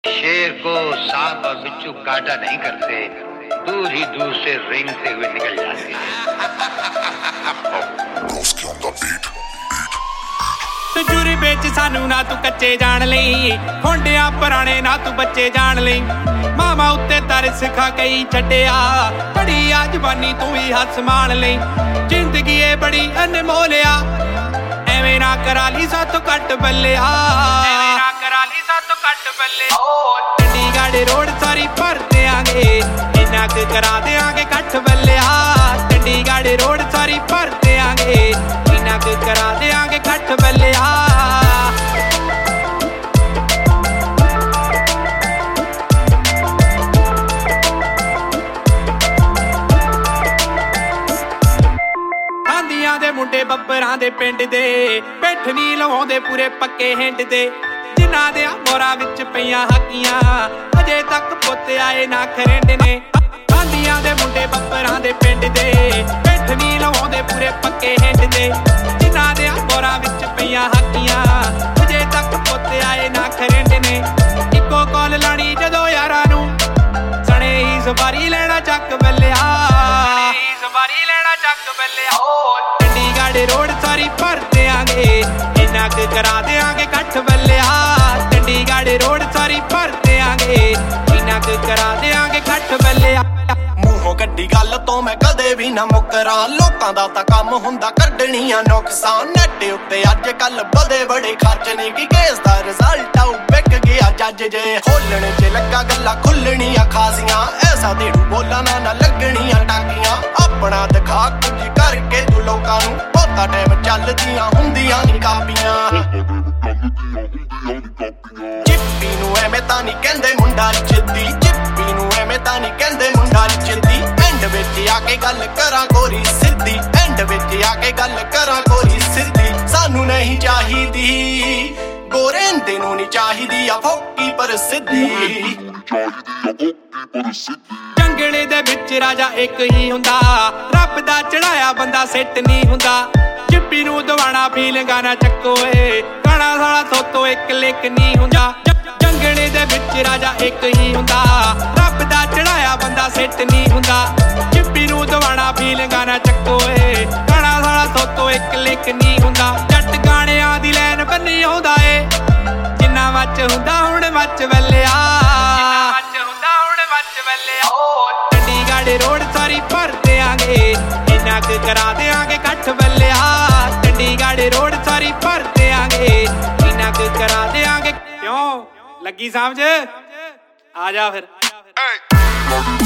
शेर को सांप और बिच्छू काटा नहीं करते, दूर ही दूर से रेंगते हुए निकल जाते हैं। तजूरी बेच सानू ना तू कच्चे जान लई, होंडिया पुराने ना तू बच्चे जान लई। मामा उत्ते तरस खा कई छड्डिया, बड़ी आ जवानी तू ही हथ मान लई। जिंदगी ए बड़ी अनमोलिया, एवें ना करा ली सातों कट बल्लिया, एवें ना करा ली सातों कट बल्लिया। चंडीगढ़ रोड सारी भर देंगे, इन्ना क करा देंगे कट बल्लिया। चंडीगढ़ रोड सारी भर देंगे, इन्ना क करा देंगे कट बल्लिया। आंदियां दे मुंडे बब्बरां दे पिंड दे, पिठ नी लवाउंदे पूरे पक्के हिंड दे। जिन्हां दे मोरां विच पईयां हाकियां, अजे तक पुੱਤ आए ना खरिंड ने। आंदियां दे मुंडे बब्बरां दे पिंड दे, पिठ नी लवाउंदे पूरे पक्के हिंड दे। जिन्हां दे मोरां विच पईयां हाकियां, अजे तक पुੱਤ आए ना खरिंड ने। इक्को कॉल लाणी जदों यारां नूं, सणे ही सवारी लेना चक बल्लिया, सवारी लेना चक बल्लिया। चंडीगढ़ रोड सारी भर देंगे, इन्ना क करा देंगे कट बल्लिया। चंडीगढ़ रोड सारी भर देंगे, इन्ना क करा देंगे कट बल्लिया। ਮੂੰਹੋਂ ਕੱਢੀ ਗੱਲ ਤੋਂ ਮੈਂ ਕਦੇ ਵੀ ਨਾ ਮੁੱਕਰਾਂ, ਲੋਕਾਂ ਦਾ ਤਾਂ ਕੰਮ ਹੁੰਦਾ ਕੱਢਣੀਆਂ ਨੁਕਸਾਨ। ਨੈਟ ਉੱਤੇ ਅੱਜ ਕੱਲ ਬਦੇ ਬੜੇ ਖਰਚ ਨੇ, ਕੀ ਕੇਸ ਦਾ ਰਿਜ਼ਲਟ ਆਉ ਵਿਕ ਗਿਆ ਜੱਜ ਜੇ। ਖੋਲਣ 'ਚ ਲੱਗਾ ਗੱਲਾਂ ਖੁੱਲਣੀਆਂ ਖਾਸੀਆਂ, ਐਸਾ ਦੇੜੂ ਬੋਲਾਂ ਨਾ ਲੱਗਣੀਆਂ ਟਾਕੀਆਂ। ਆਪਣਾ ਦਿਖਾ ਕੁਝ ਕਰਕੇ ਤੂੰ ਲੋਕਾਂ ਨੂੰ, ਬਹੁਤਾ ਟਾਈਮ ਚੱਲਦੀਆਂ ਹੁੰਦੀਆਂ ਨੀ ਕਾਪੀਆਂ। ਚਿੱਪੀ ਨੂੰ ਐਵੇਂ ਤਾਂ ਨਹੀਂ ਕਹਿੰਦੇ ਮੁੰਡਾ ਜਿੱਦੀ, ਚਿੱਪੀ ਨੂੰ ਐਵੇਂ ਤਾਂ ਨਹੀਂ ਕਹਿੰਦੇ ਮੁੰਡਾ ਜਿੱਦੀ। ਐਂਡ ਵਿੱਚ ਆ ਕੇ ਗੱਲ ਕਰਾਂ ਗੋਰੀ ਸਿੱਧੀ, ਐਂਡ ਵਿੱਚ ਆ ਕੇ ਗੱਲ ਕਰਾਂ ਗੋਰੀ ਸਿੱਧੀ। ਸਾਨੂੰ ਨਹੀਂ ਚਾਹੀਦੀ ਗੋਰੇਂਦੇ ਨੂੰ ਨਹੀਂ ਚਾਹੀਦੀ ਆ ਫੋਕੀ ਪਰ ਸਿੱਧੀ। ਜੰਗਲੇ ਦੇ ਵਿੱਚ ਰਾਜਾ ਇੱਕ ਹੀ ਹੁੰਦਾ, ਰੱਬ ਦਾ ਚੜਾਇਆ ਬੰਦਾ ਸਿੱਟ ਨਹੀਂ ਹੁੰਦਾ। ਚਿੱਪੀ ਨੂੰ ਦਵਾਣਾ ਫੀਲਿੰਗਾਂ ਨਾ ਚੱਕੋ ਏ, ਗਾਣਾ ਸਾਲਾ ਥੋਤੋਂ ਇੱਕ ਲਿਕ ਨਹੀਂ ਹੁੰਦਾ। ਜੰਗਲੇ ਦੇ ਵਿੱਚ ਰਾਜਾ ਇੱਕ ਹੀ ਹੁੰਦਾ, ਰੱਬ ਦਾ ਚੜਾਇਆ ਬੰਦਾ ਸਿੱਟ ਨਹੀਂ ਹੁੰਦਾ। ਚਿੱਪੀ ਨੂੰ ਦਵਾਣਾ ਫੀਲਿੰਗਾਂ ਨਾ ਚੱਕੋ ਏ, ਗਾਣਾ ਸਾਲਾ ਥੋਤੋਂ ਇੱਕ ਲਿਕ ਨਹੀਂ ਹੁੰਦਾ। ਜੱਟ ਗਾਣਿਆਂ ਦੀ ਲੈਨ ਬੰਨੀ ਆਉਂਦਾ ਏ, ਜਿੰਨਾ ਮੱਚ ਹੁੰਦਾ ਹੁਣ ਮੱਚ ਵੱਲਿਆ, ਚੰਡੀਗੜ੍ਹ ਰੋਡ ਸਾਰੀ ਭਰ ਦੇਂਗੇ, ਇੰਨਾ ਕ ਕਰਾ ਦੇਂਗੇ ਕੱਠ ਬੱਲਿਆ। ਚੰਡੀਗੜ੍ਹ ਰੋਡ ਸਾਰੀ ਭਰ ਦੇਂਗੇ, ਇੰਨਾ ਕ ਕਰਾ ਦੇਂਗੇ। ਕਿਉਂ ਲੱਗੀ ਸਮਝ? ਆ ਜਾ ਫਿਰ।